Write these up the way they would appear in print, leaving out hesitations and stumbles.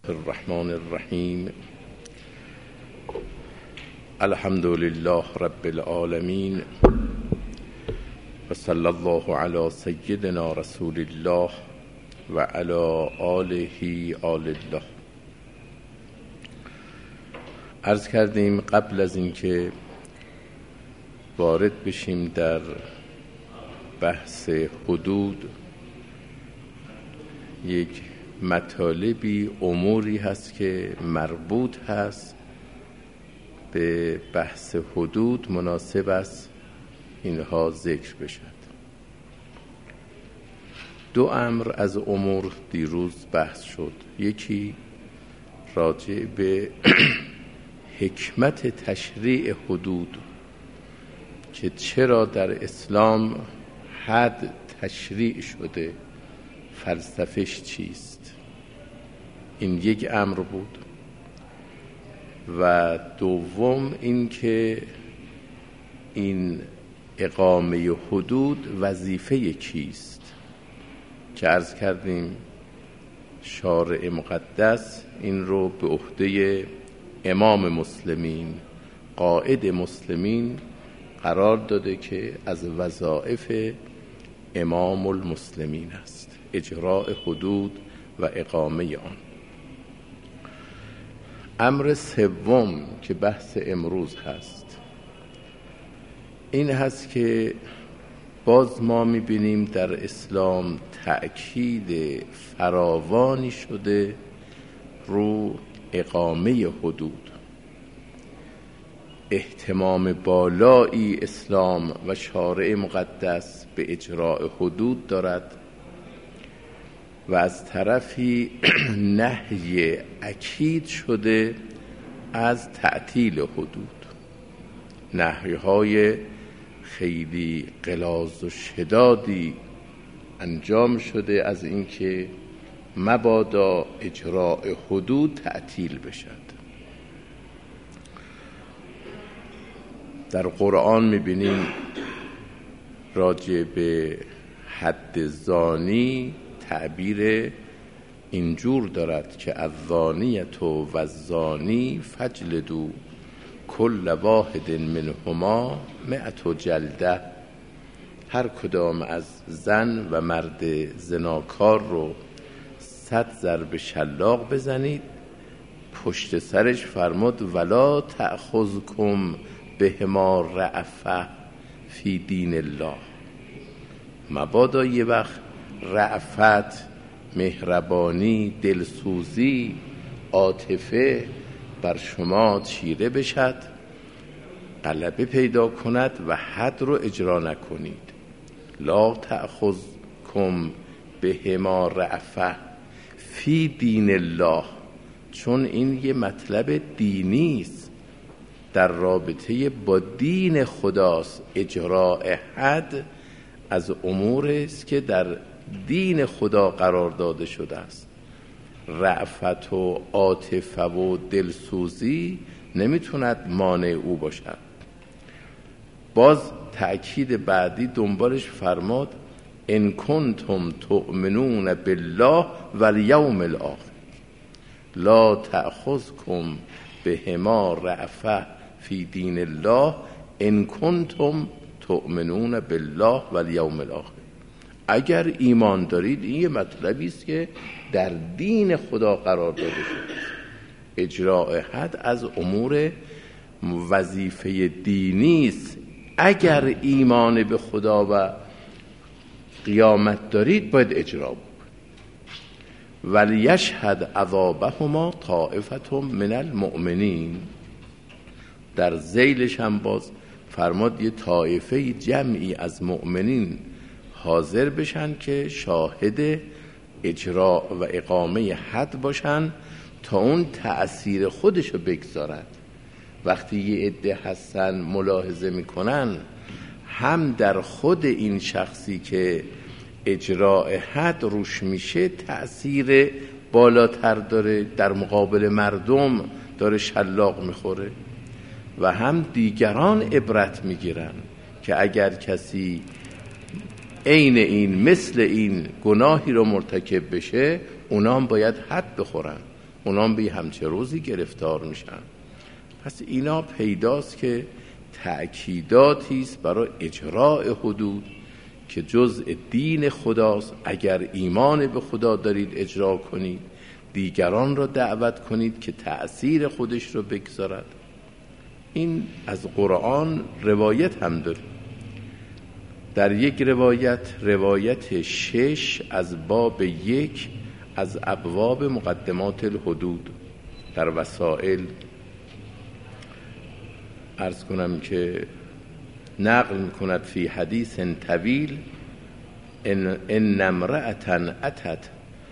الرحمن الرحیم. الحمد لله رب العالمین و صلی الله علی سیدنا رسول الله و علی آله آل الله. عرض کردیم قبل از اینکه وارد بشیم در بحث حدود، یک مطالبی، اموری هست که مربوط هست به بحث حدود، مناسب است اینها ذکر بشد. دو امر از امور دیروز بحث شد. یکی راجع به حکمت تشریع حدود، که چرا در اسلام حد تشریع شده، فلسفه‌اش چیست. این یک امر بود. و دوم این که این اقامه حدود وظیفه کیست، که عرض کردیم شارع مقدس این رو به عهده امام مسلمین، قائد مسلمین قرار داده که از وظایف امام المسلمین است اجراء حدود و اقامه آن. امر سوم که بحث امروز هست این هست که باز ما می‌بینیم در اسلام تأکید فراوانی شده رو اقامه حدود. اهتمام بالایی اسلام و شارع مقدس به اجراء حدود دارد و از طرفی نهی اکید شده از تعطیل حدود. نهی‌های خیلی غلاظ و شدادی انجام شده از اینکه مبادا اجراء حدود تعطیل بشد. در قرآن می‌بینیم راجع به حد زانی تعبیر اینجور دارد که الزانیة و الزانی فاجلدوا کل واحد منهما 100 جلده. هر کدام از زن و مرد زناکار رو 100 ضرب شلاق بزنید. پشت سرش فرمود ولا تأخذکم بهما رأفة فی دین الله. مبادا یه وقت رأفت، مهربانی، دلسوزی، عاطفه بر شما چیره بشد، غلبه پیدا کند و حد رو اجرا نکنید. لا تأخذکم بهما رأفة فی دین الله، چون این یه مطلب دینی است، در رابطه با دین خداست. اجراء حد از امور است که در دین خدا قرار داده شده است. رأفت و عاطفه و دلسوزی نمیتوند مانع او باشد. باز تأکید بعدی دنبالش فرماد ان کنتم تؤمنون بالله والیوم الاخر لا تأخذکم بهما رأفة فی دین الله ان کنتم تؤمنون بالله والیوم الاخر. اگر ایمان دارید، این یه مطلبی است که در دین خدا قرار داده شده است. اجراء حد از امور وظیفه دینی است. اگر ایمان به خدا و قیامت دارید باید اجرا بکنید. ولیشهد عذابهما طائفة من المؤمنین. در ذیلش هم باز فرماد یه طایفه جمعی از مؤمنین حاضر بشن که شاهد اجرا و اقامه حد باشن تا اون تأثیر خودشو بگذارد. وقتی یه عده هستن ملاحظه میکنن هم در خود این شخصی که اجراء حد روش میشه تأثیر بالاتر داره، در مقابل مردم داره شلاق میخوره، و هم دیگران عبرت میگیرن که اگر کسی عین این مثل این گناهی رو مرتکب بشه اونا هم باید حد بخورن. اونام به همچه روزی گرفتار میشن. پس اینا پیداست که تأکیداتی است برای اجراء حدود که جزء دین خداست. اگر ایمان به خدا دارید اجرا کنید، دیگران را دعوت کنید که تأثیر خودش رو بگذارد. این از قرآن روایت هم داره. در یک روایت 6 از باب 1 از ابواب مقدمات الحدود در وسائل عرض کنم که نقل میکند فی حدیث طویل ان امرأة اتت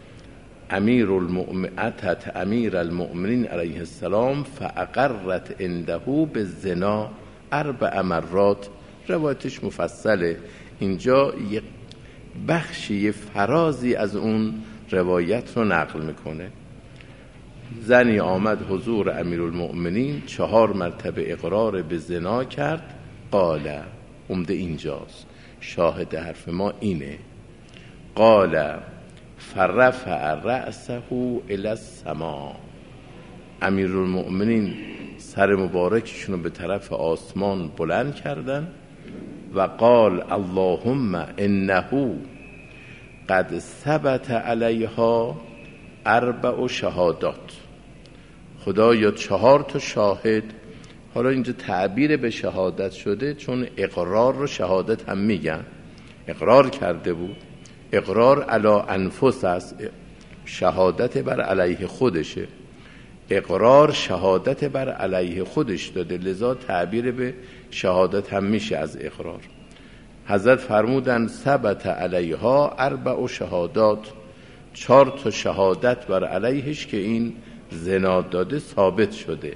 امیر المؤمنین علیه السلام فاقرت عنده بالزنا 4 مرات. روایتش مفصله، اینجا یک بخشی فرازی از اون روایت رو نقل میکنه. زنی آمد حضور امیرالمؤمنین 4 مرتبه اقرار به زنا کرد. قال، عمده اینجاست، شاهد حرف ما اینه، قال فرفع رأسه الی السماء. امیرالمؤمنین سر مبارکشون رو به طرف آسمان بلند کردن و قال اللهم انه قد ثبت علیها 4 شهادات. خدایا 4 تا شاهد، حالا اینجا تعبیر به شهادت شده چون اقرار رو شهادت هم میگن، اقرار کرده بود. اقرار علی انفس است، شهادت بر علیه خودشه. اقرار شهادت بر علیه خودش داده، لذا تعبیر به شهادت هم میشه از اقرار. حضرت فرمودن ثبت علیها 4 شهادات، 4 تا شهادت بر علیهش که این زنا داده ثابت شده.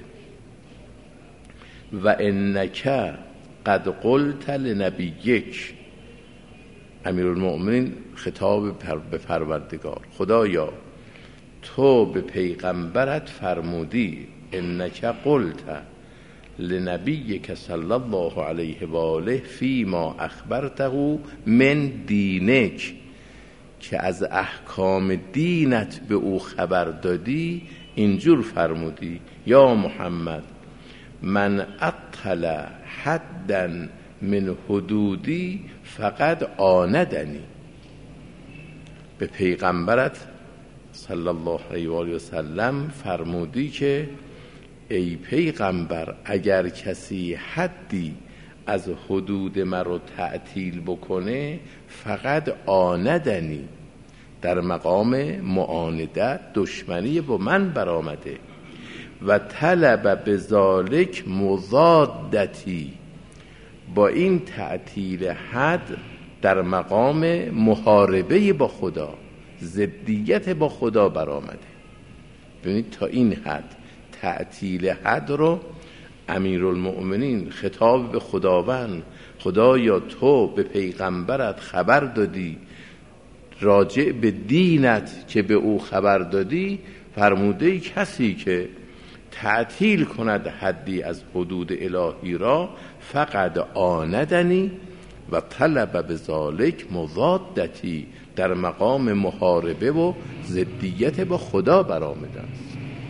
و انک قد قلت لنبیک، امیرالمؤمنین خطاب به پروردگار، خدایا تو به پیغمبرت فرمودی انک قلت لنبیک صلی الله علیه و آله فی ما اخبرته من دینک، که از احکام دینت به او خبر دادی. اینجور فرمودی یا محمد من اطلع حدا من حدودی فقد آندنی. به پیغمبرت صلی الله علیه و آله و سلم فرمودی که ای پیغمبر اگر کسی حدی از حدود مرا تعطیل بکنه فقط آندنی، در مقام معاندت دشمنی با من برآمده. و طلب بذالک مضادتی، با این تعطیل حد در مقام محاربه با خدا، ضدیت با خدا برآمده. ببینید تا این حد تعطیل حد رو امیرالمؤمنین خطاب به خداوند، خدایا تو به پیغمبرت خبر دادی راجع به دینت که به او خبر دادی، فرموده کسی که تعطیل کند حدی از حدود الهی را فقط آندنی و طلب بذالک مضادتی، در مقام محاربه و ضدیت با خدا برآمده است.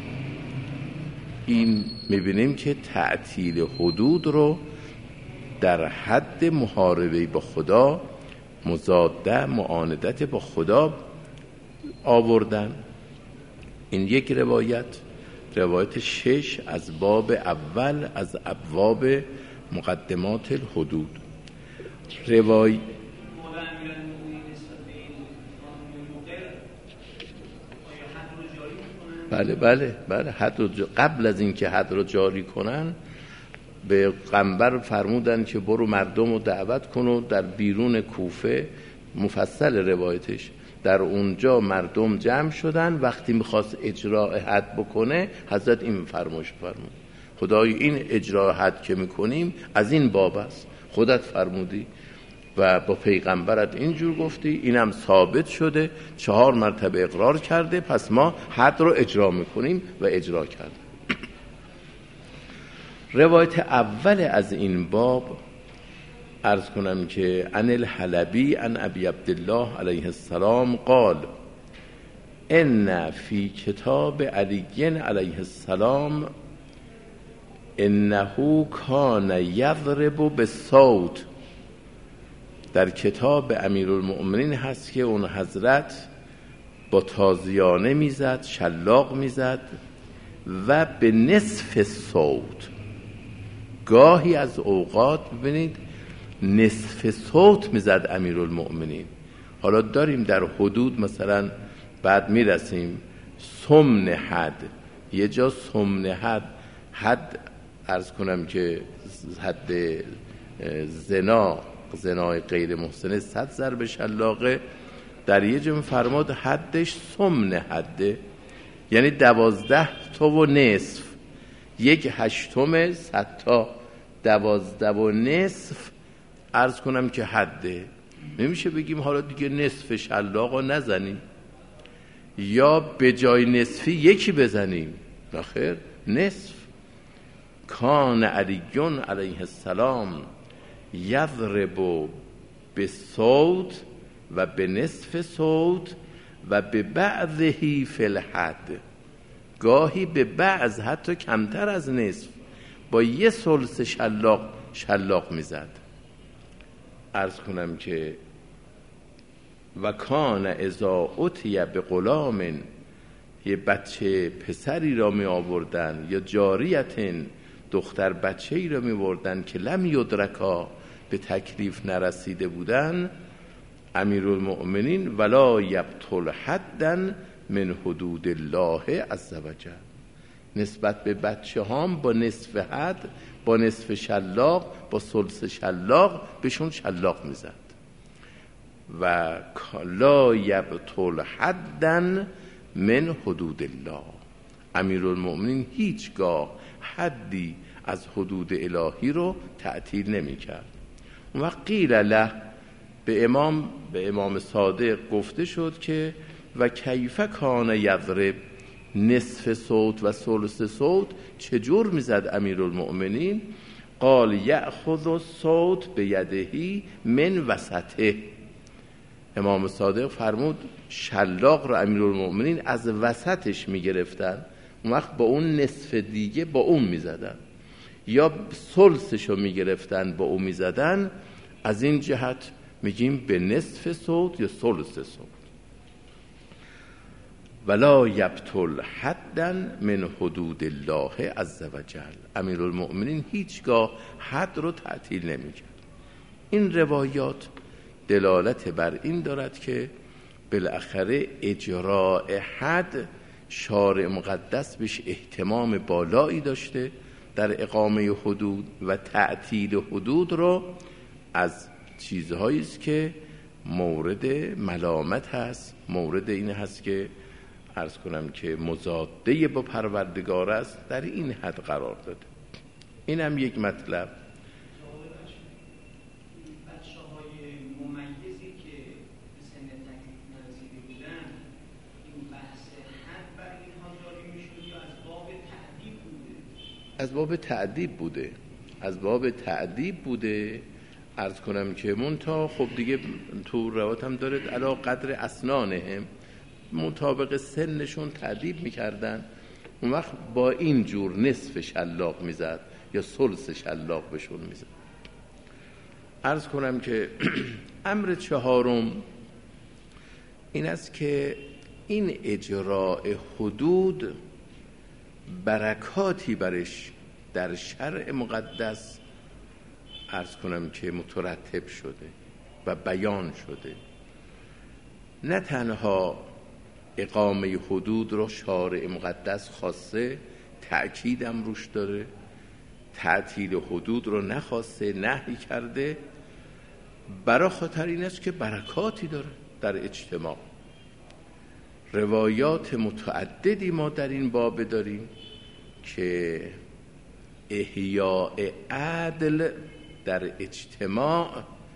این میبینیم که تعطیل حدود رو در حد محاربه با خدا، مضاده معاندت با خدا آوردن. این یک روایت 6 از باب اول از ابواب مقدمات الحدود. بله حد رو قبل از اینکه حد رو جاری کنن به پیغمبر فرمودن که برو مردم رو دعوت کن و در بیرون کوفه، مفصل روایتش، در اونجا مردم جمع شدن. وقتی میخواست اجراء حد بکنه حضرت این فرمایش فرمود خدای این اجراء حد که میکنیم از این باب است، خودت فرمودی و با پیغمبرت اینجور گفتی، اینم ثابت شده، 4 مرتبه اقرار کرده، پس ما حد رو اجرا میکنیم و اجرا کرده. روایت اول از این باب عرض کنم که عن الحلبی عن ابی عبدالله علیه السلام قال ان فی کتاب علی علیه السلام انه کان یضرب بالصوت، در کتاب امیرالمؤمنین هست که اون حضرت با تازیانه میزد، شلاق میزد و به نصف صوت. گاهی از اوقات ببینید نصف صوت میزد امیرالمؤمنین. حالا داریم در حدود مثلا بعد میرسیم سمن حد، یه جا سمن حد عرض کنم که حد زنای غیر محسنه 100 ضرب شلاقه، در یه جا فرماد حدش سمن حده، یعنی 12 تا و نصف، 1/8 100 تا 12 و نصف عرض کنم که حده. نمیشه بگیم حالا دیگه نصف شلاقو نزنیم یا به جای نصفی یکی بزنیم، نخیر، نصف. کان علی علیه السلام یضرب به صوت و به نصف صوت و به بعضه فی الحد، گاهی به بعض حتی کمتر از نصف با 1/3 شلاق میزد. عرض کنم که و کان اذا اتی به غلام، یه بچه پسری را می آوردن یا جاریتن، دختر بچه ای را می آوردن که لم یدرکا، به تکلیف نرسیده بودن، امیرالمؤمنین ولا یبطل حدا من حدود الله عز وجل، نسبت به بچه هام با نصف حد، با نصف شلاق، با ثلث شلاق بهشون شلاق میزد. و لا یبطل حدا من حدود الله، امیرالمؤمنین هیچگاه حدی از حدود الهی رو تعطیل نمی کرد. اون وقت قیل له، به امام صادق گفته شد که و کیف کان یضرب، نصف صوت و ثلث صوت چجور میزد امیرالمؤمنین؟ قال یأخذ الصوت بیدهی من وسطه، امام صادق فرمود شلاق رو امیرالمؤمنین از وسطش میگرفتن، اون وقت با اون نصف دیگه با اون میزدن، یا ثلثش رو میگرفتن با اون میزدن. از این جهت میگیم به نصف صوت یا ثلث صوت. ولا یبطل حدا من حدود الله عز وجل، امیرالمؤمنین هیچگاه حد رو تعطیل نمیکرد. این روایات دلالت بر این دارد که بالاخره اجراء حد شارع مقدس بهش اهتمام بالایی داشته در اقامه حدود، و تعطیل حدود رو از چیزهایی است که مورد ملامت هست، مورد این هست که عرض کنم که مضاده با پروردگار است، در این حد قرار داده. این هم یک مطلب. از باب تعدیب بوده، عرض کنم که منتها خب دیگه تو روایت هم دارد علا قدر اسنانهم، مطابق سنشون تعدیب میکردن. اون وقت با این جور نصف شلاق میزد یا ثلث شلاق بهشون میزد. عرض کنم که امر چهارم این است که این اجراء حدود برکاتی برش در شرع مقدس عرض کنم که مترتب شده و بیان شده. نه تنها اقامه حدود رو شارع مقدس خاصه، تأکیدم روش داره، تعطیل حدود رو نخواسته، نهی کرده، برای خاطر این است که برکاتی داره در اجتماع. روایات متعددی ما در این باب داریم که احیاء عدل در اجتماع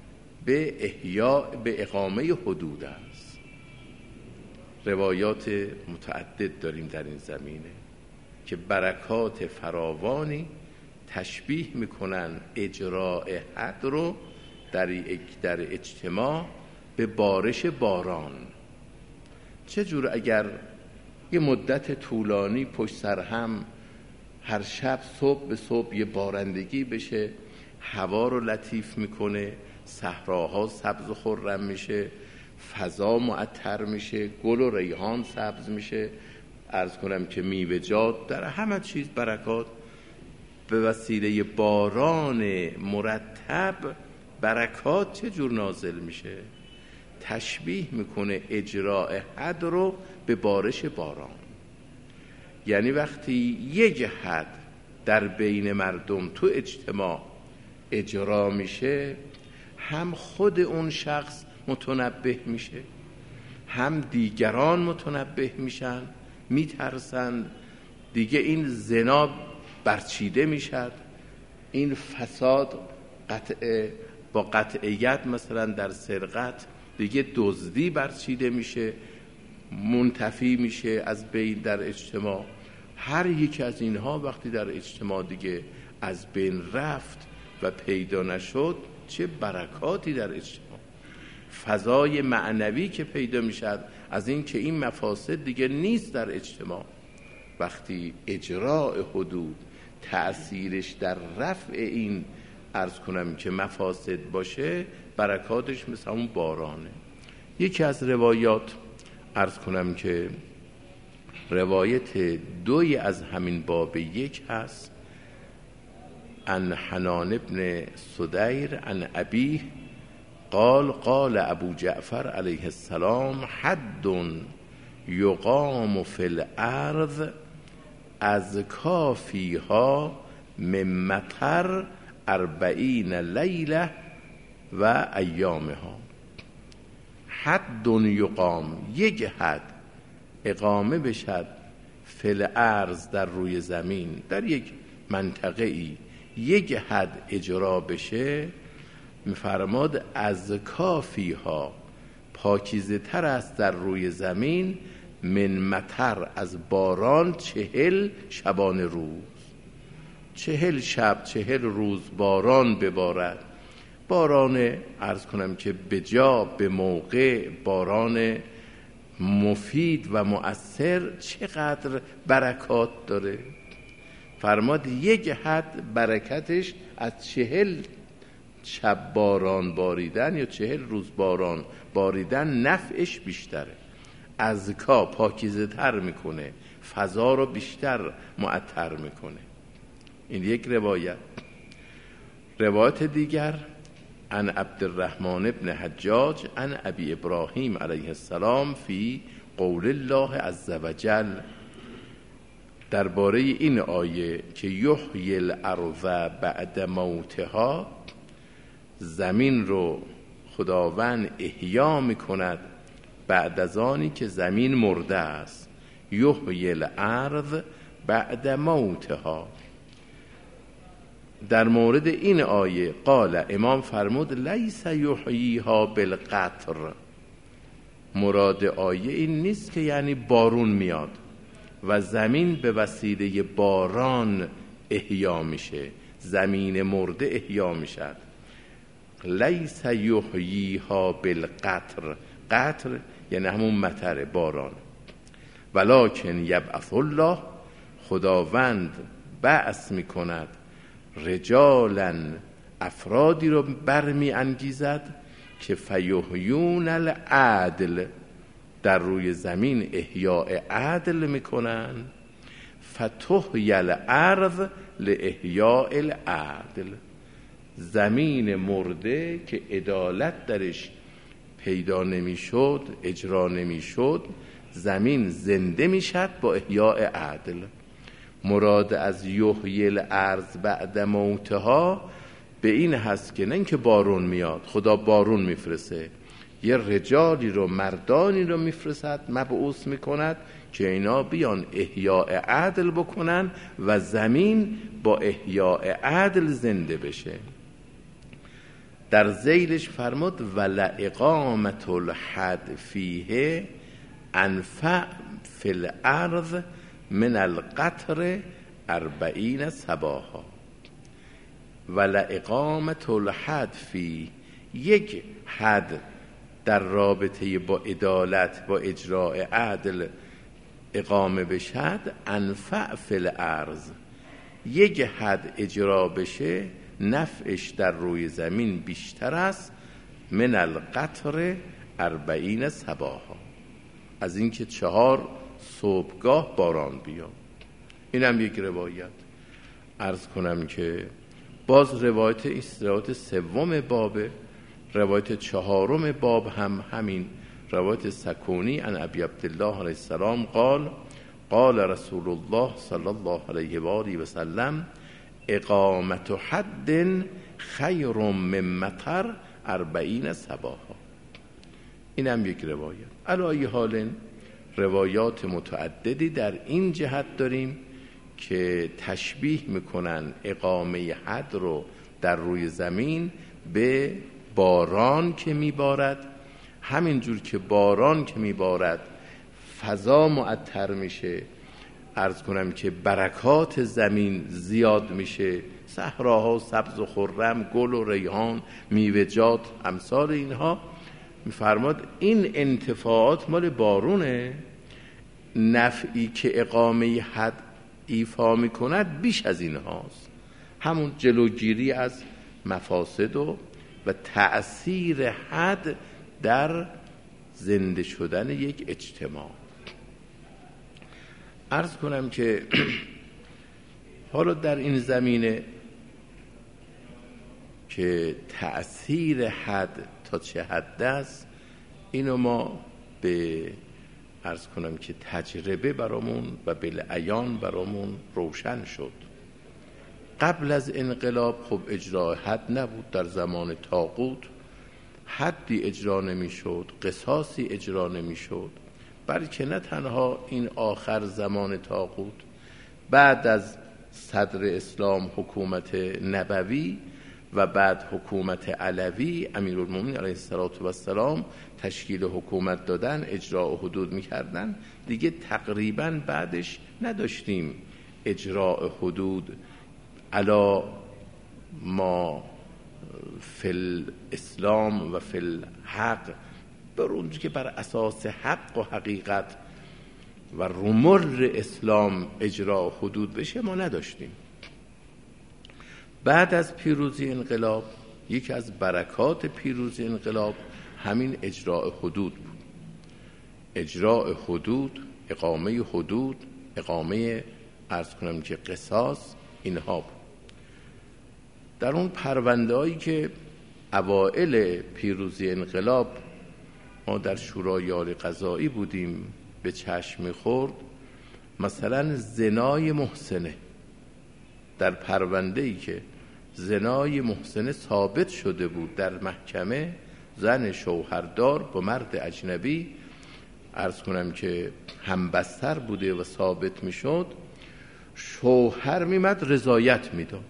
به اقامه حدود است. روایات متعدد داریم در این زمینه که برکات فراوانی تشبیه میکنن اجراء حد رو در اجتماع به بارش باران. چجور اگر یه مدت طولانی پشت سر هم هر شب صبح به صبح یه بارندگی بشه، هوا رو لطیف میکنه، صحراها سبز و خرم میشه، فضا معطر میشه، گل و ریحان سبز میشه، عرض کنم که میوه‌جات در همه چیز برکات، به وسیله باران مرتب برکات چجور نازل میشه؟ تشبیه میکنه اجراء حد رو به بارش باران. یعنی وقتی یک حد در بین مردم تو اجتماع اجرا میشه، هم خود اون شخص متنبه میشه، هم دیگران متنبه میشن، میترسن دیگه این زنا برچیده میشد، این فساد با قطعیت مثلا در سرقت دیگه دزدی برچیده میشه، منتفی میشه از بین در اجتماع. هر یک از اینها وقتی در اجتماع دیگه از بین رفت و پیدا نشد، چه برکاتی در اجتماع، فضای معنوی که پیدا میشد از این که این مفاسد دیگه نیست در اجتماع. وقتی اجراء حدود تأثیرش در رفع این عرض کنم که مفاسد باشه، برکاتش مثل اون بارانه. یکی از روایات عرض کنم که روایت 2 از همین باب 1 هست، عن حنان ابن سدیر عن ابیه قال قال ابو جعفر علیه السلام حد یقام فی الارض از کافیها من مطر 40 لیله و ایامها. حد یقام، یک حد اقامه بشد، فی الارض در روی زمین، در یک منطقه ای یک حد اجرا بشه، میفرماد از کافیها پاکیزه تر است در روی زمین، من مطر از باران 40 شبانه روز. 40 شب 40 روز باران ببارد، باران عرض کنم که به جا به موقع، باران مفید و مؤثر، چقدر برکات داره. فرماد یک حد برکتش از 40 شب باران باریدن یا 40 روز باران باریدن نفعش بیشتره. ازکا پاکیزه تر میکنه، فضا رو بیشتر معطر میکنه. این یک روایت. روایت دیگر عن عبدالرحمن ابن حجاج عن ابی ابراهیم علیه السلام فی قول الله عز وجل، درباره این آیه که یحیی الارض بعد موتها، زمین رو خداوند احیا میکند بعد از آنی که زمین مرده است. یحیی الارض بعد موتها. در مورد این آیه قال، امام فرمود لیس یحییها بالقطر، مراد آیه این نیست که یعنی بارون میاد و زمین به وسیله باران احیا میشه، زمین مرده احیا میشد. لیس یحییها بالقطر، قطر یعنی همون مطر باران. ولکن یبعث الله، خداوند بعث میکند رجالا، افرادی رو برمی انگیزد که فیحیون العدل، در روی زمین احیاء عدل میکنن. فتحیی الارض لاحیاء العدل، زمین مرده که عدالت درش پیدا نمیشد، اجرا نمیشد، زمین زنده میشد با احیاء عدل. مراد از یحیی الارض بعد موتها به این هست که نه اینکه بارون میاد، خدا بارون میفرسته، یه رجالی رو، مردانی رو میفرستد، مبعوث میکند که اینا بیان احیاء عدل بکنن و زمین با احیاء عدل زنده بشه. در ذیلش فرمود ولاقامة الحد فیه انفع فی الارض من القطر 40 صباحا. ولاقامة الحد فی، یک حد در رابطه با عدالت، با اجراء عدل اقامه بشد، انفع فی الارض، یک حد اجرا بشه نفعش در روی زمین بیشتر است من القطر 40 صباحا، از اینکه 4 صبحگاه باران بیاد. اینم یک روایت. عرض کنم که باز روایت روایت سوم بابه، روایت 4 باب هم همین روایت سکونی عن ابی عبدالله علیه السلام قال قال رسول الله صلی الله علیه و آله و سلم اقامت حد خیر من مطر 40 صباحا. این هم یک روایت. علی حال روایات متعددی در این جهت داریم که تشبیه میکنن اقامه حد رو در روی زمین به باران که میبارد. همینجور که باران که میبارد فضا معطر میشه، عرض کنم که برکات زمین زیاد میشه، صحراها سبز و خرم، گل و ریحان، میوه‌جات، امثال اینها. میفرماد این انتفاعات مال بارونه، نفعی که اقامه حد ایفا میکند بیش از این هاست، همون جلوگیری از مفاسد و تأثیر حد در زنده شدن یک اجتماع. عرض کنم که حالا در این زمینه که تأثیر حد تا چه حد است، اینو ما به عرض کنم که تجربه برامون و بالعیان برامون روشن شد. قبل از انقلاب خب اجرای حد نبود. در زمان طاغوت حدی اجرا نمی شد، قصاصی اجرا نمی شد، بلکه نه تنها این آخر زمان طاغوت، بعد از صدر اسلام حکومت نبوی و بعد حکومت علوی، امیرالمومنین علیه السلام تشکیل حکومت دادن، اجراء حدود میکردن، دیگه تقریبا بعدش نداشتیم اجراء حدود علی ما فی الاسلام و فی الحق، بر اونجا که بر اساس حق و حقیقت و رمر اسلام اجراء حدود بشه ما نداشتیم. بعد از پیروزی انقلاب یکی از برکات پیروزی انقلاب همین اجراء حدود بود. اجراء حدود، اقامه حدود، اقامه عرض کنم که قصاص، اینها بود. در اون پرونده‌هایی که اوائل پیروزی انقلاب ما در شورای عالی قضایی بودیم به چشم می‌خورد، مثلا زنای محسنه، در پرونده‌ای که زنای محسنه ثابت شده بود در محکمه، زن شوهردار با مرد اجنبی عرض کنم که همبستر بوده و ثابت میشد، شوهر میمد رضایت میداد،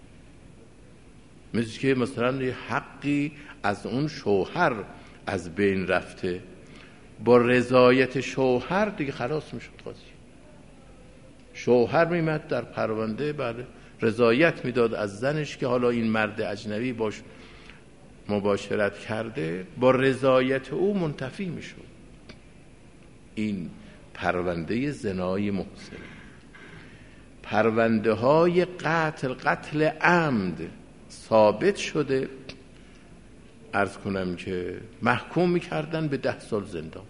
مثل که مثلا یه حقی از اون شوهر از بین رفته، با رضایت شوهر دیگه خلاص میشد قاضی. شوهر میمد در پرونده بله رضایت میداد از زنش که حالا این مرد اجنبی باش مباشرت کرده، با رضایت او منتفی میشد. این پرونده زنای محسن. پرونده های قتل عمد ثابت شده، عرض کنم که محکوم میکردن به 10 سال زندان،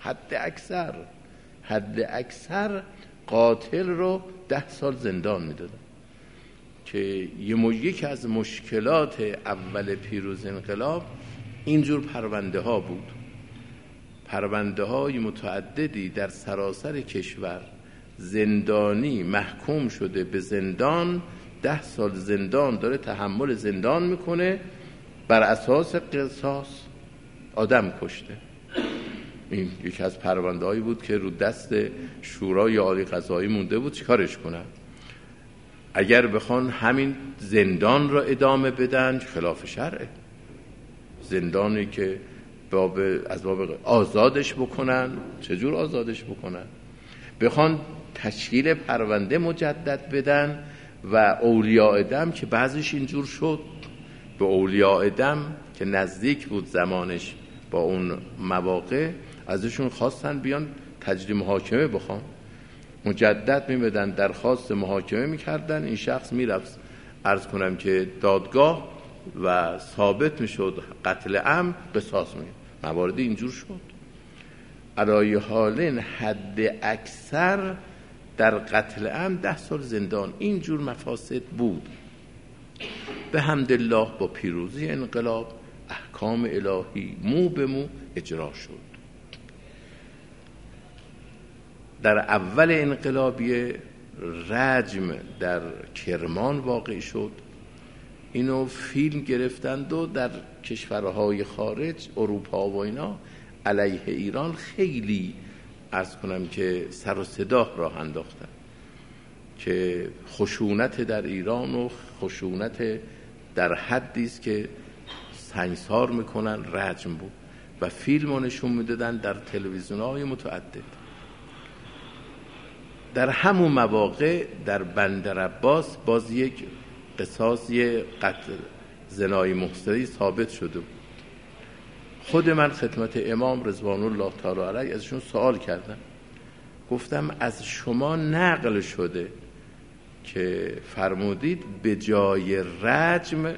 حد اکثر قاتل رو 10 سال زندان میدادن. که یکی از مشکلات اول پیروز انقلاب اینجور پرونده ها بود. پرونده های متعددی در سراسر کشور زندانی محکوم شده به زندان، 10 سال زندان داره تحمل زندان میکنه، بر اساس قصاص آدم کشته. این یکی از پرونده هایی بود که رو دست شورای عالی قضایی مونده بود چیکارش کنن. اگر بخوان همین زندان را ادامه بدن خلاف شرعه، زندانی که از باب آزادش بکنن، چجور آزادش بکنن؟ بخوان تشکیل پرونده مجدد بدن و اولیاء دم که بعضیش اینجور شد، به اولیاء دم که نزدیک بود زمانش با اون مواقع ازشون خواستن بیان تجدید محاکمه بخوان، مجدد میبدن درخواست محاکمه میکردن، این شخص میرفت عرض کنم که دادگاه و ثابت میشد قتل عمد قصاص میگه. مواردی اینجور شد. علای حالین حد اکثر در قتل عمد 10 سال زندان. اینجور مفاسد بود. به حمدالله با پیروزی انقلاب احکام الهی مو به مو اجرا شد. در اول انقلابی رجم در کرمان واقع شد. اینو فیلم گرفتند و در کشورهای خارج اروپا و اینا علیه ایران خیلی عرض کنم که سر و صدا راه انداختن که خشونت در ایران و خشونت در حدی است که سنگسار میکنن رجم بود و فیلمو نشون میدادن در تلویزیون‌های متعدد. در همون مواقع در بندرعباس باز یک قصاص قتل زنای محصنی ثابت شده بود. خود من خدمت امام رضوان الله تعالی علیه ازشون سوال کردم، گفتم از شما نقل شده که فرمودید به جای رجم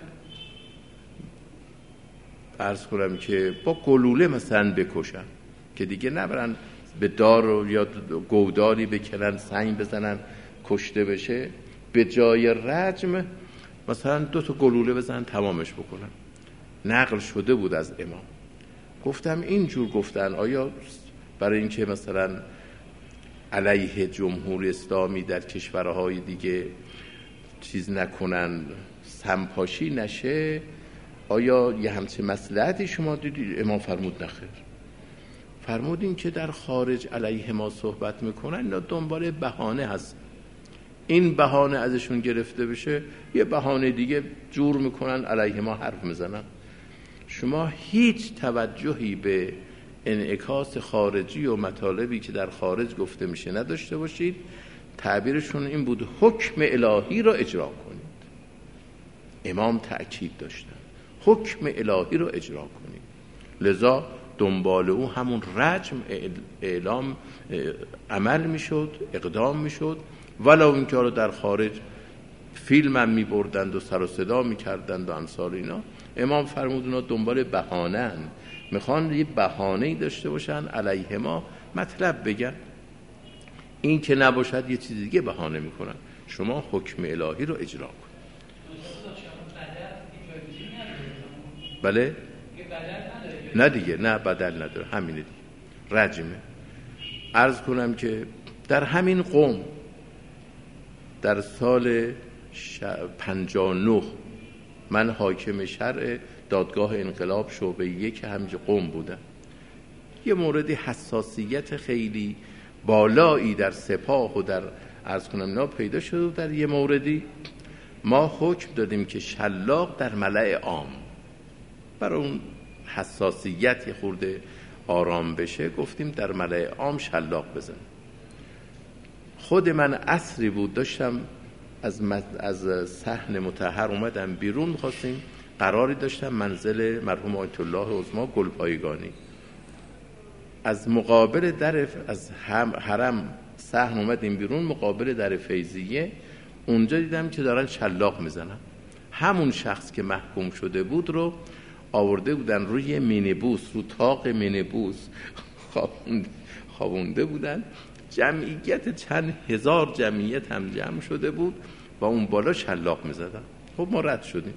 عرض کنم که با گلوله مثلا بکشن که دیگه نبرن به دار یا گوداری بکنن سنگ بزنن کشته بشه، به جای رجم مثلا 2 تا گلوله بزنن تمامش بکنن. نقل شده بود از امام. گفتم اینجور گفتن آیا برای اینکه مثلا علیه جمهوری اسلامی در کشورهای دیگه چیز نکنن، سمپاشی نشه، آیا یه همچه مصلحتی شما دیدید؟ امام فرمود نخیر. فرمودین که در خارج علیه ما صحبت میکنن، اینا دنبال بهانه هست، این بهانه ازشون گرفته بشه یه بهانه دیگه جور میکنن علیه ما حرف میزنن. شما هیچ توجهی به انعکاس خارجی و مطالبی که در خارج گفته میشه نداشته باشید. تعبیرشون این بود حکم الهی را اجرا کنید. امام تأکید داشتن حکم الهی را اجرا کنید. لذا دنبال او همون رجم اعلام عمل میشد، اقدام میشد، ولو اینکه رو در خارج فیلم هم میبردند و سر و صدا میکردند و امثال اینا. امام فرمود اونا دنبال بهانه، میخوان یه بهانه‌ای داشته باشن علیه ما مطلب بگن، این که نباشد یه چیز دیگه بهانه میکنن. شما حکم الهی رو اجرا کن. بله؟ نه دیگه، نه بدل نداره، همینه دیگه، رجمه. عرض کنم که در همین قوم در سال 59 من حاکم شرع دادگاه انقلاب شعبه 1 همین قوم بودم. یه موردی حساسیت خیلی بالایی در سپاه و در عرض کنم اینا پیدا شد و در یه موردی ما حکم دادیم که شلاق در ملأ عام، برای اون حساسیت خورده آرام بشه گفتیم در ملأ عام شلاق بزن. خود من عصری بود داشتم از صحن مطهر اومدم بیرون، می‌خواستیم قراری داشتم منزل مرحوم آیت الله عظما گلپایگانی، از مقابل در از حرم صحن اومدیم بیرون مقابل در فیضیه، اونجا دیدم که دارن شلاق میزنن. همون شخص که محکوم شده بود رو آورده بودن روی مینیبوس، رو طاق مینیبوس خوابونده بودن. جمعیت چند هزار جمعیت هم جمع شده بود و اون بالا شلاق میزدن. خب ما رد شدیم،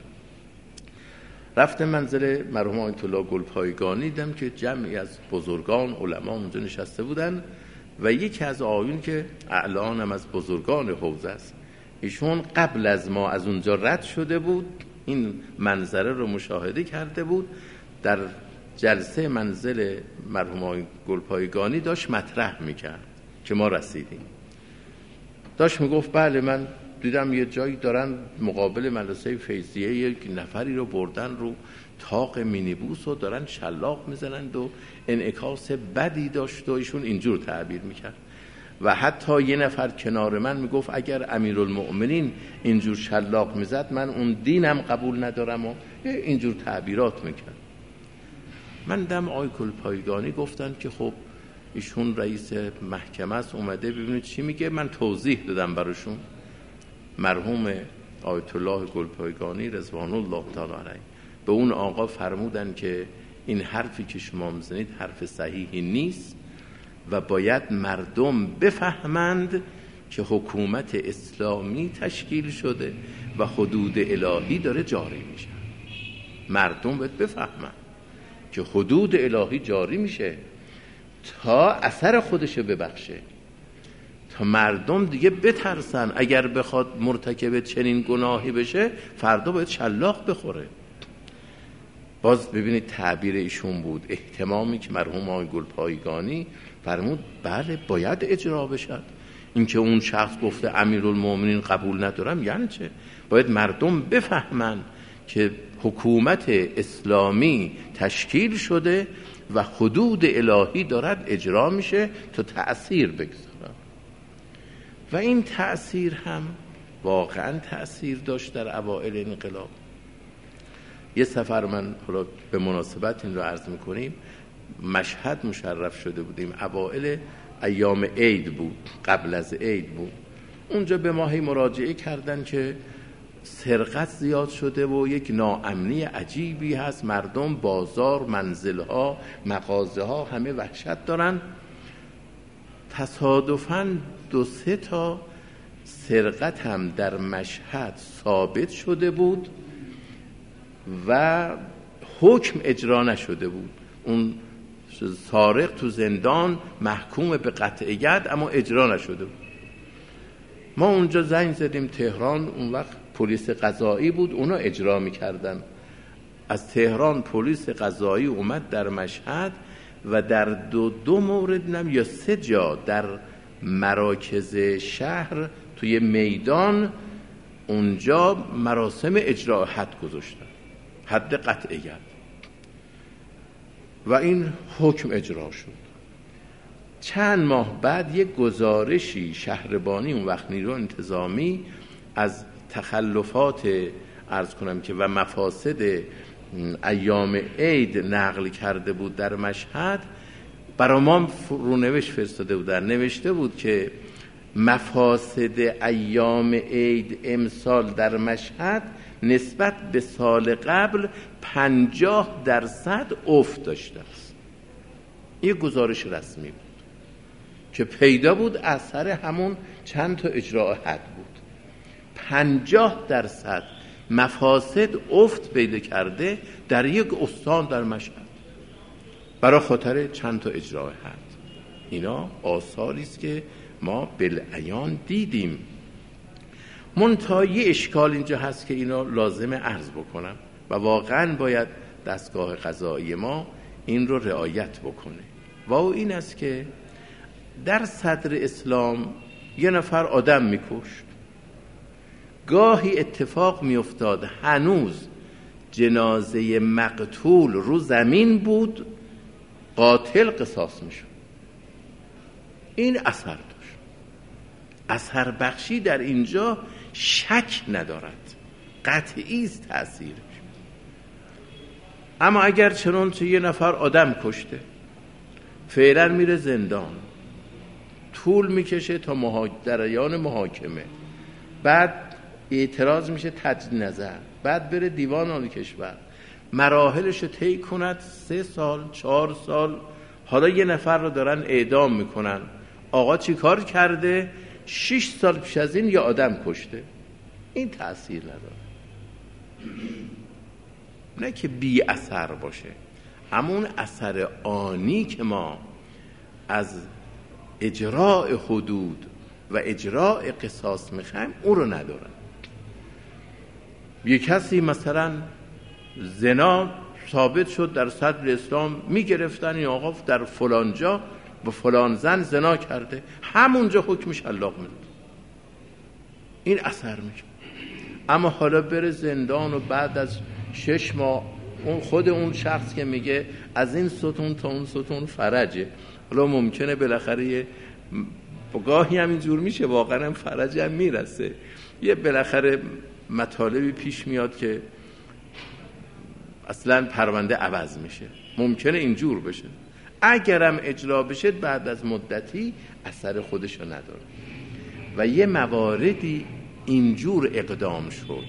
رفتم منزل مرحوم آیت الله گلپایگانی، دیدم که جمعی از بزرگان علما اونجا نشسته بودن و یکی از آیون که اعلان هم از بزرگان حوزه است، ایشون قبل از ما از اونجا رد شده بود، این منظره رو مشاهده کرده بود، در جلسه منزل مرحوم گلپایگانی داشت مطرح میکرد که ما رسیدیم. داشت میگفت بله من دیدم یه جایی دارن مقابل مدرسه فیضیه یک نفری رو بردن رو طاق مینیبوس و دارن شلاق میزنند و انعکاس بدی داشت و ایشون اینجور تعبیر میکرد. و حتی یه نفر کنار من میگفت اگر امیرالمؤمنین اینجور شلاق میزد من اون دینم قبول ندارم و اینجور تعبیرات میکرد. من دم آقای گلپایگانی گفتن که خب ایشون رئیس محکمه است، اومده ببینید چی میگه. من توضیح دادم براشون. مرحوم آیت الله گلپایگانی رضوان الله تعالی علیه به اون آقا فرمودن که این حرفی که شما میزنید حرف صحیحی نیست و باید مردم بفهمند که حکومت اسلامی تشکیل شده و حدود الهی داره جاری میشه. مردم باید بفهمند که حدود الهی جاری میشه تا اثر خودشو ببخشه، تا مردم دیگه بترسن اگر بخواد مرتکب چنین گناهی بشه فردا باید شلاق بخوره. باز ببینید تعبیر ایشون بود، اهتمامی که مرحوم آقای گلپایگانی فرمود بله باید اجرا بشد. اینکه اون شخص گفته امیرالمومنین قبول ندارم یعنی چه؟ باید مردم بفهمن که حکومت اسلامی تشکیل شده و حدود الهی دارد اجرا میشه تا تأثیر بگذارد. و این تأثیر هم واقعا تأثیر داشت در اوائل انقلاب. یه سفر من حالا به مناسبت این رو عرض میکنیم، مشهد مشرف شده بودیم، اوائل ایام عید بود، قبل از عید بود. اونجا به ما مراجعه کردن که سرقت زیاد شده و یک ناامنی عجیبی هست، مردم بازار، منزلها، مغازه ها همه وحشت دارن. تصادفاً 2-3 تا سرقت هم در مشهد ثابت شده بود و حکم اجرا نشده بود. اون سارق تو زندان محکوم به قطع ید اما اجرا نشده بود. ما اونجا زنگ زدیم تهران، اون وقت پلیس قضایی بود، اونا اجرا میکردن. از تهران پلیس قضایی اومد در مشهد و در دو مورد یا 3 جا در مراکز شهر توی میدان اونجا مراسم اجرا حد گذاشتن، حد قطع ید، و این حکم اجرا شد. چند ماه بعد یک گزارشی شهربانی اون وقت نیرو انتظامی از تخلفات عرض کنم که و مفاسد ایام عید نقل کرده بود در مشهد، برای ما رونوشت فرستاده بود. نوشته بود که مفاسد ایام عید امسال در مشهد نسبت به سال قبل 50% افت داشته است. این گزارش رسمی بود که پیدا بود اثر همون چند تا اجراء حد بود. 50% مفاسد افت پیدا کرده در یک استان در مشهد برای خاطر چند تا اجراء حد. اینا آثاری است که ما بالعیان دیدیم. منتها یه اشکال اینجا هست که اینا لازمه عرض بکنم و واقعا باید دستگاه قضایی ما این رو رعایت بکنه، و این است که در صدر اسلام یه نفر آدم میکشت، گاهی اتفاق میافتاد هنوز جنازه مقتول رو زمین بود، قاتل قصاص میشد. این اثر داشت. اثر بخشی در اینجا شک ندارد، قطعی است تأثیرش. اما اگر چنانچه یه نفر آدم کشته فعلا میره زندان، طول میکشه تا جریان محاکمه، بعد اعتراض میشه تجدید نظر، بعد بره دیوان عالی کشور، مراحلش رو طی کند 3 سال 4 سال، حالا یه نفر رو دارن اعدام میکنن. آقا چی کار کرده؟ 6 سال پیش از این یه آدم کشته. این تأثیر نداره. نه که بی اثر باشه، همون اثر آنی که ما از اجراء حدود و اجراء قصاص میخوایم اون رو ندارن. یه کسی مثلا زنا ثابت شد در صدر اسلام، میگرفتن این آقا در فلان جا با فلان زن زنا کرده، همونجا حکم شلاق میداد. این اثر میشه. اما حالا بره زندان و بعد از 6 ماه خود اون شخص که میگه از این ستون تا اون ستون فرجه، حالا ممکنه بالاخره گاهی هم اینجور میشه، واقعا هم فرج هم میرسه، یه بالاخره مطالبی پیش میاد که اصلا پرونده عوض میشه. ممکنه اینجور بشه، اگرم اجرا بشه بعد از مدتی اثر خودشو نداره. و یه مواردی اینجور اقدام شد.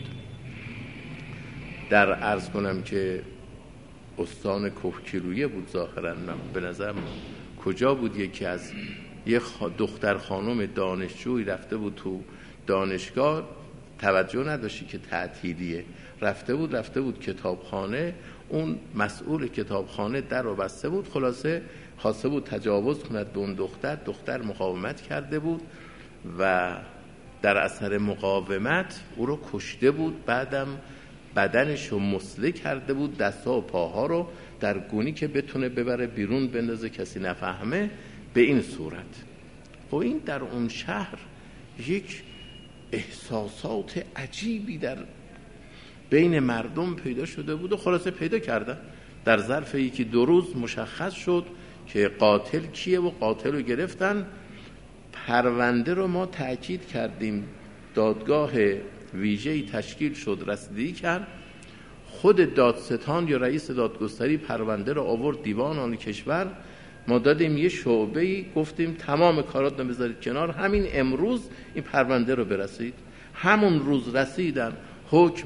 در عرض کنم که استان کوهگیلویه بود ظاهراً، به نظرم کجا بود، یکی از یه دختر خانم دانشجوی رفته بود تو دانشگاه، توجه نداشتی که تعطیلیه، رفته بود کتابخانه، اون مسئول کتابخانه در رو بسته بود، خلاصه خواسته بود تجاوز کند به اون دختر مقاومت کرده بود و در اثر مقاومت او رو کشته بود. بعدم بدنش رو مسله کرده بود، دستها و پاها رو در گونی که بتونه ببره بیرون بندازه کسی نفهمه. به این صورت و این در اون شهر یک احساسات عجیبی در بین مردم پیدا شده بود و خلاصه پیدا کردن. در ظرف یکی 2 روز مشخص شد که قاتل کیه و قاتل رو گرفتن. پرونده رو ما تأکید کردیم، دادگاه ویژه‌ای تشکیل شد، رسیدگی کرد. خود دادستان یا رئیس دادگستری پرونده رو آورد دیوان عالی کشور، ما دادیم یه شعبه‌ای، گفتیم تمام کارات رو بذارید کنار، همین امروز این پرونده رو برسید. همون روز رسیدن، حکم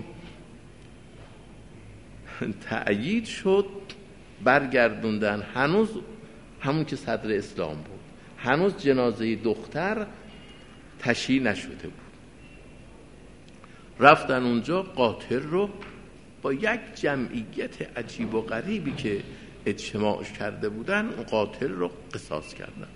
تأیید شد، برگردوندن. هنوز همون که صدر اسلام بود، هنوز جنازه دختر تشییع نشده بود. رفتن اونجا، قاتل رو با یک جمعیت عجیب و غریبی که اجتماعش کرده بودن، اون قاتل رو قصاص کردن.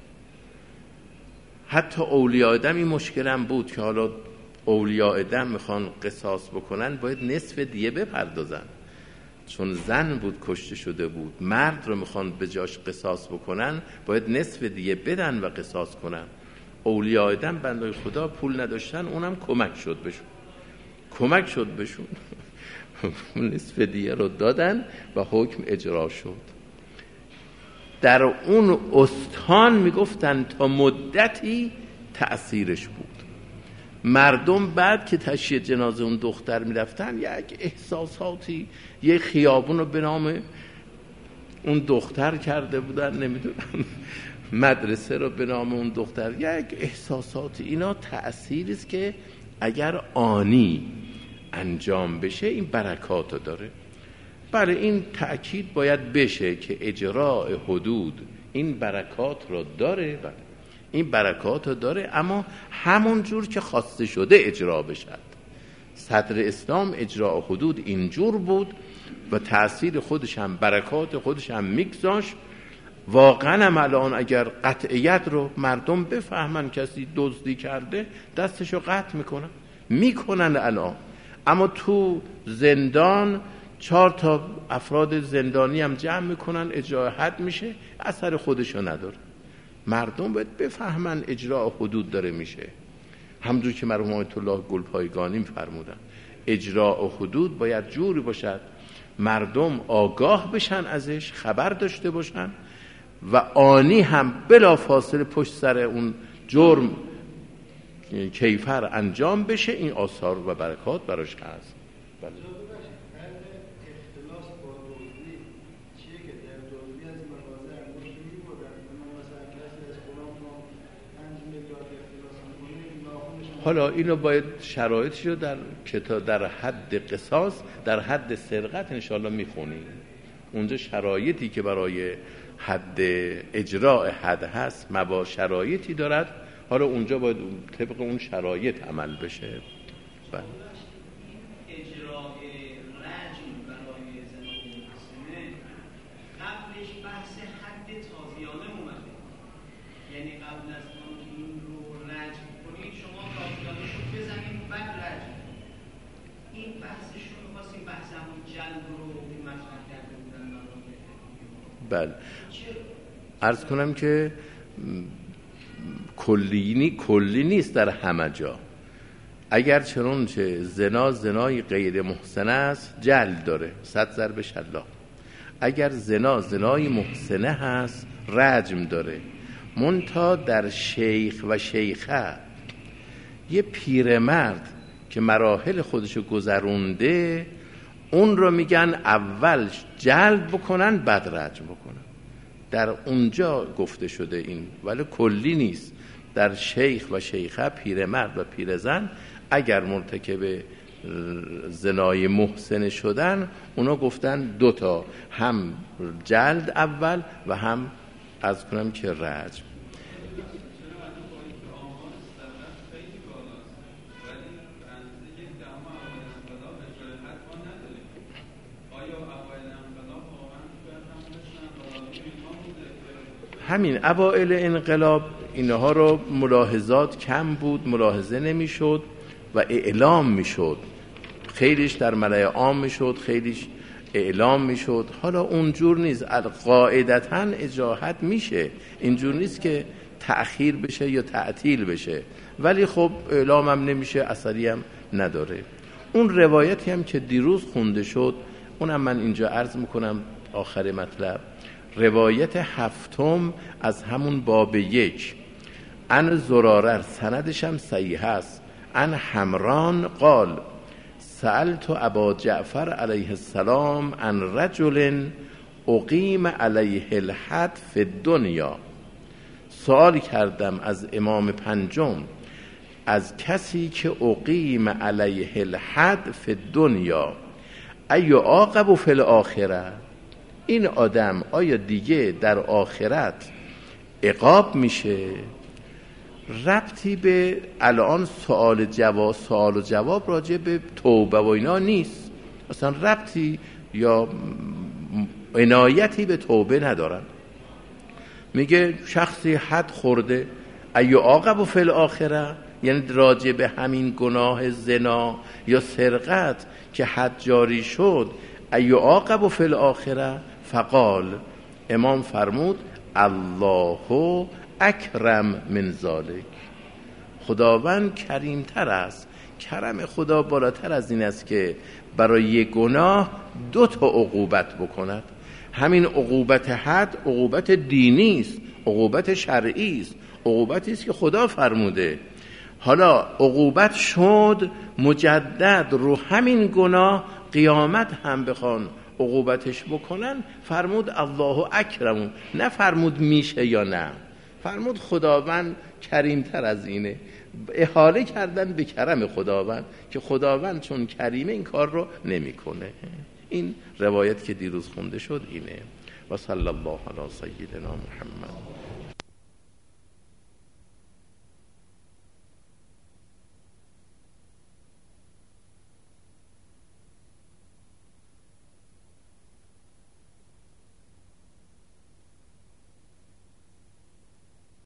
حتی اولیاء دم این مشکل هم بود که حالا اولیاء دم میخوان قصاص بکنن، باید نصف دیه بپردازن، چون زن بود کشته شده بود. مرد رو میخوان به جاش قصاص بکنن، باید نصف دیه بدن و قصاص کنن. اولیاء دم بندای خدا پول نداشتن، اونم کمک شد بهشون نصف دیه رو دادن و حکم اجرا شد. در اون استان میگفتن تا مدتی تأثیرش بود. مردم بعد که تشییع جنازه اون دختر میرفتن، یک احساساتی، یک خیابون رو به نام اون دختر کرده بودن، نمیدونم مدرسه رو به نام اون دختر، یک احساساتی. اینا تأثیری است که اگر آنی انجام بشه این برکات داره. بله، این تأکید باید بشه که اجراء حدود این برکات رو داره. بله، این برکات رو داره، اما همون جور که خواسته شده اجرا بشد. صدر اسلام اجراء حدود اینجور بود و تأثیر خودش هم، برکات خودش هم میگذاشت. واقعا هم الان اگر قطعیت رو مردم بفهمن کسی دزدی کرده، دستشو قطع میکنن الان. اما تو زندان 4 تا افراد زندانی هم جمع میکنن، اجرای حد میشه، اثر خودشو نداره. مردم باید بفهمن اجرای حدود داره میشه. همونجور که مرحوم آیت الله گلپایگانی فرمودن، اجرای حدود باید جوری باشد مردم آگاه بشن ازش، خبر داشته باشن و آنی هم بلا فاصله پشت سر اون جرم کیفر انجام بشه. این آثار و برکات براش هست. بله. حالا اینو باید شرایطش رو در کتاب در حد قصاص، در حد سرقت انشاءالله میخونیم. اونجا شرایطی که برای حد اجراء حد هست مبا شرایطی دارد. حالا اونجا باید طبق اون شرایط عمل بشه. بله. اجراء رجم برای زنان محسنه قبلش بحث حد تازیانه اومده، یعنی قبل از اون که این رو رجم کنید شما تازیانه شد بزنید بعد رجم. این بحثش رو می‌خواستیم بحث همون جلد رو مطرح کرده بودن. بله، عرض کنم که کلی نیست در همه جا. اگر چنانچه زنای غیر محسنه است جلد داره 100 ضرب شلاق. اگر زنای محسنه هست رجم داره. منتها در شیخ و شیخه یه پیرمرد که مراحل خودشو گذرونده، اون رو میگن اول جلد بکنن بعد رجم بکنن. در اونجا گفته شده این، ولی کلی نیست. در شیخ و شیخه، پیرمرد و پیرزن، اگر مرتکب زنای محسن شدن، اونا گفتن دوتا، هم جلد اول و هم از کنم که رجم. همین اوائل انقلاب اینها رو ملاحظات کم بود، ملاحظه نمیشد و اعلام میشد، خیلیش در ملأ عام میشد، خیلیش اعلام میشد. حالا اونجور نیست، قاعدتاً اجاحت میشه، اینجور نیست که تأخیر بشه یا تعطیل بشه، ولی خب اعلام هم نمیشه، اثری هم نداره. اون روایتی هم که دیروز خونده شد، اونم من اینجا عرض میکنم آخر مطلب، روایت هفتم از همون باب 1 عن زراره، سندش هم صحیح است، عن حمران قال سألت ابا جعفر علیه السلام عن رجل اقیم علیه الحد فی الدنیا. سوال کردم از امام پنجم از کسی که اقیم علیه الحد فی الدنیا ایعاقب فی الاخره، این آدم آیا دیگه در آخرت عقاب میشه؟ ربطی به الان سوال و جواب راجع به توبه و اینا نیست، اصلا ربطی یا عنایتی به توبه ندارن. میگه شخصی حد خورده، ایعاقب فی الاخره، یعنی راجع به همین گناه زنا یا سرقت که حد جاری شد، ایعاقب فی الاخره. فقال، امام فرمود الله اکرم من ذالک، خداوند کریمتر است، کرم خدا بالاتر از این است که برای یک گناه 2 عقوبت بکند. همین عقوبت حد عقوبت دینی است، عقوبت شرعی است، عقوبتی است که خدا فرموده. حالا عقوبت شد مجدد رو همین گناه، قیامت هم بخوان عقوبتش بکنن، فرمود الله اکرم، نه فرمود میشه یا نه، فرمود خداوند کریمتر از اینه. احاله کردن به کرم خداوند که خداوند چون کریمه این کار رو نمیکنه. این روایت که دیروز خونده شد اینه. و صلی الله علی سیدنا محمد.